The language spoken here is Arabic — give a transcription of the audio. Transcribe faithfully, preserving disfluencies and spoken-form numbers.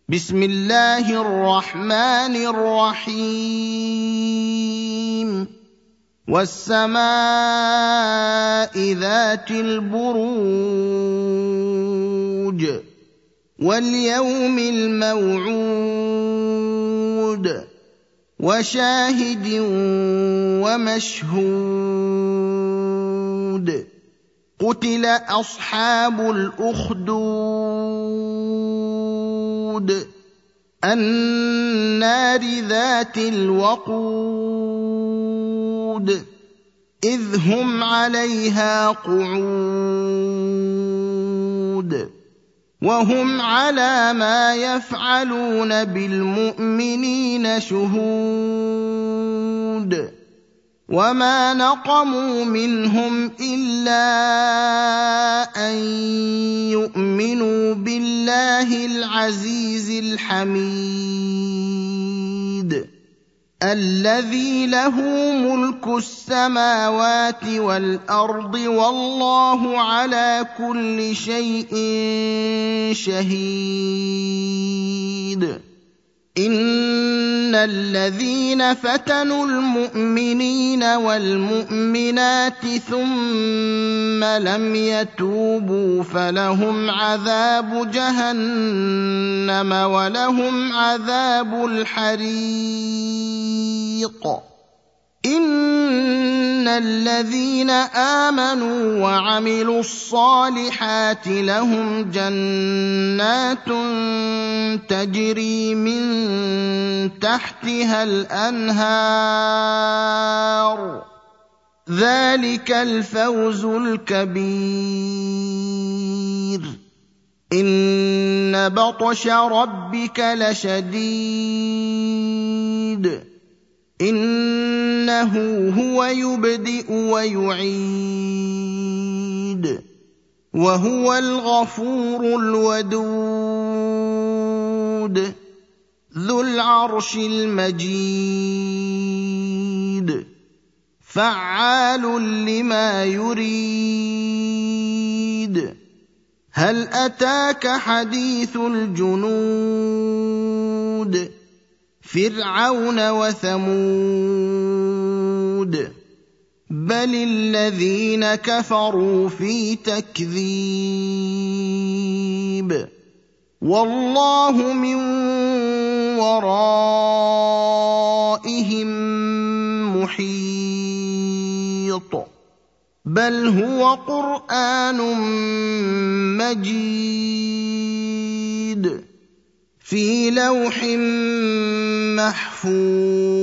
بسم الله الرحمن الرحيم والسماء ذات البروج واليوم الموعود وشاهد ومشهود قتل أصحاب الأخدود النار ذات الوقود إذ هم عليها قعود وهم على ما يفعلون بالمؤمنين شهود وما نقموا منهم إلا أن يؤمنوا بالله العزيز الحميد الذي له ملك السماوات والأرض والله على كل شيء شهيد إن الذين فتنوا المؤمنين والمؤمنات ثم لم يتوبوا فلهم عذاب جهنم ولهم عذاب الحريق إن الذين آمنوا وعملوا الصالحات لهم جنات تجري من تحتها الأنهار ذلك الفوز الكبير إن بطش ربك لشديد إنه هو يبدئ ويعيد وهو الغفور الودود ذو العرش المجيد فعال لما يريد هل أتاك حديث الجنود فرعون وثمود بل الذين كفروا في تكذيب والله من ورائهم محيط بل هو قرآن مجيد في لوح محفوظ